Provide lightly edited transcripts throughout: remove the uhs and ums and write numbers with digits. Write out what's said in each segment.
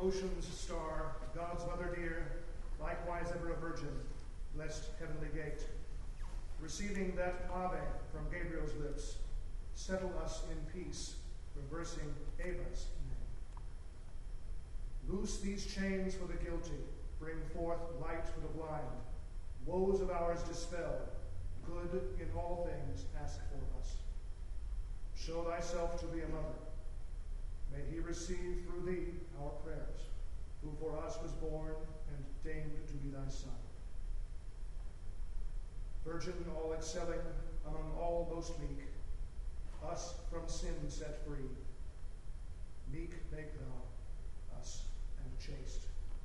ocean's star, God's mother dear, likewise ever a virgin, blessed heavenly gate. Receiving that Ave from Gabriel's lips, settle us in peace, reversing Ava's name. Loose these chains for the guilty, bring forth light for the blind, woes of ours dispel, good in all things ask for us. Show thyself to be a mother. May he receive through thee our prayers, who for us was born and deigned to be thy son. Virgin all excelling, among all most meek, us from sin set free. Meek make thou us and chaste.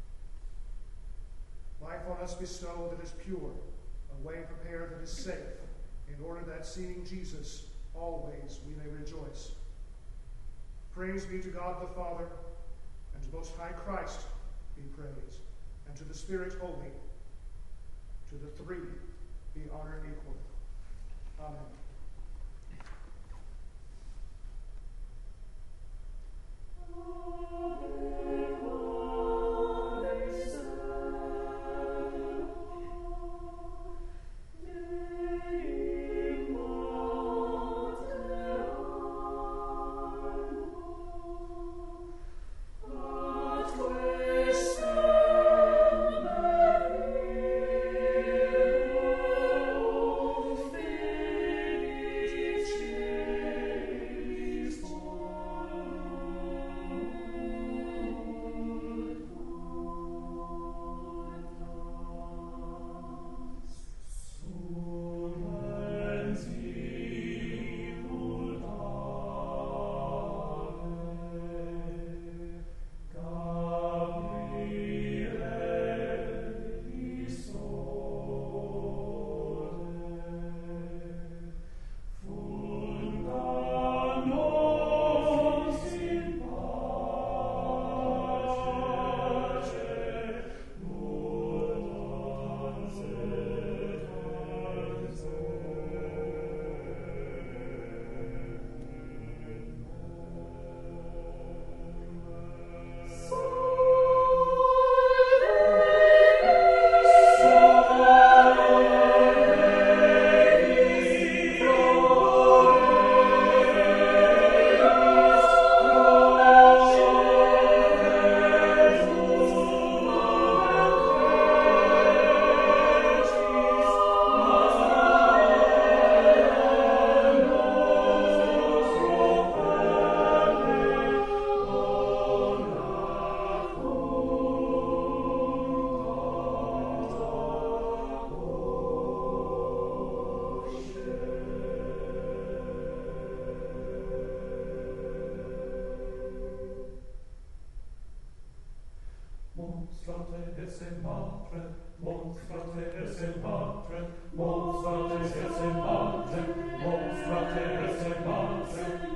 Life on us bestow that is pure, a way prepared that is safe, in order that seeing Jesus, always we may rejoice. Praise be to God the Father, and to Most High Christ be praise, and to the Spirit Holy, to the three be honor equal. Amen.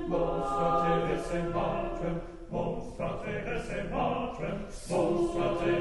Mons fratres et matrem, mons fratres